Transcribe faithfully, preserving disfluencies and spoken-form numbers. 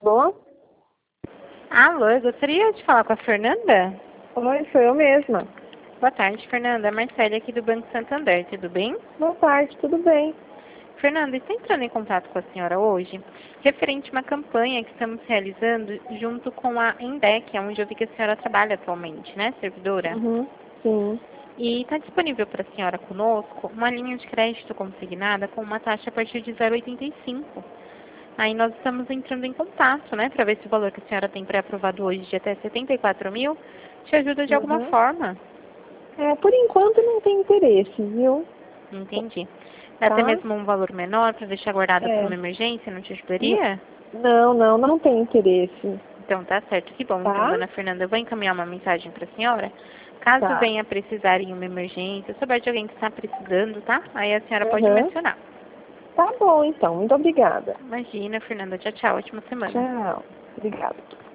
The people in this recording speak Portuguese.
Bom? Alô, eu gostaria de falar com a Fernanda? Oi, sou eu mesma. Boa tarde, Fernanda. A Marcele aqui do Banco Santander, tudo bem? Boa tarde, tudo bem? Fernanda, estou entrando em contato com a senhora hoje, referente a uma campanha que estamos realizando junto com a Endec, onde eu vi que a senhora trabalha atualmente, né, servidora? Uhum, sim. E está disponível para a senhora conosco uma linha de crédito consignada com uma taxa a partir de zero vírgula oitenta e cinco. Aí nós estamos entrando em contato, né, para ver se o valor que a senhora tem pré-aprovado hoje de até setenta e quatro mil te ajuda de alguma Uhum. forma. É, por enquanto não tem interesse, viu? Entendi. Até Tá? mesmo um valor menor para deixar guardado para É. uma emergência, não te N- ajudaria? Não, não, não tem interesse. Então tá certo. Que bom. Então, Tá? dona Fernanda, eu vou encaminhar uma mensagem para a senhora. Caso Tá. venha precisar em uma emergência, souber de alguém que está precisando, tá? Aí a senhora pode Uhum. mencionar. Tá bom, então. Muito obrigada. Imagina, Fernanda. Tchau, tchau. Ótima semana. Tchau. Obrigada.